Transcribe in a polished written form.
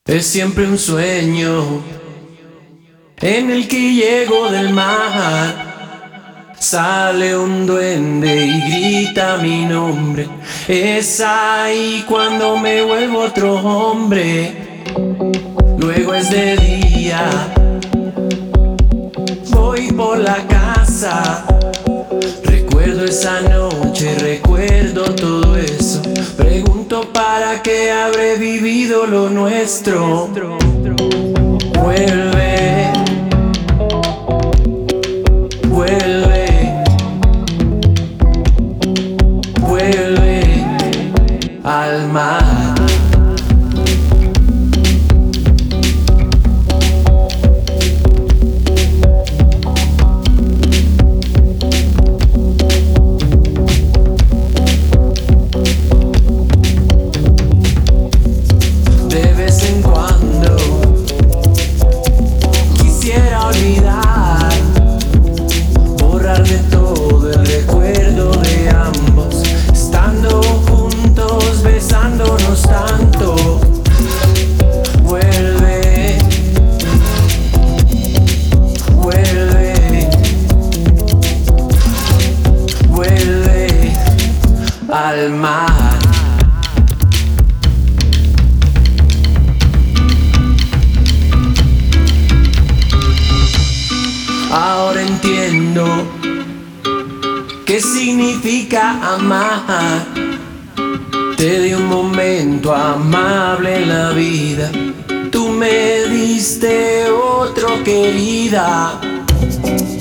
Es siempre un sueño en el que llego del mar. Sale un duende y grita mi nombre. Es ahí cuando me vuelvo otro hombre. Luego es de día, voy por la casa. Recuerdo esa noche, recuerdo todo eso. Pregunto para qué habré vivido lo nuestro. Vuelve, vuelve, vuelve al mar. Al mar. Ahora entiendo qué significa amar. Te di un momento amable en la vida. Tú me diste otro, querida.